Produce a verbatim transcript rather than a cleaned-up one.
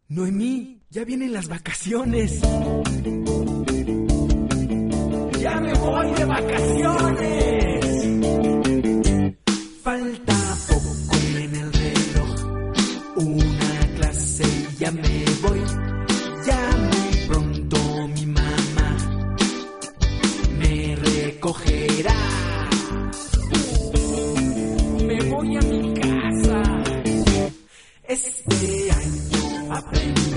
Noemí, ya vienen las vacaciones. ¡Ya me voy de vacaciones! Falta poco en el reloj, una clase y ya me voy. Ya muy pronto mi mamá me recogerá. Me voy a mi casa. Este año aprendí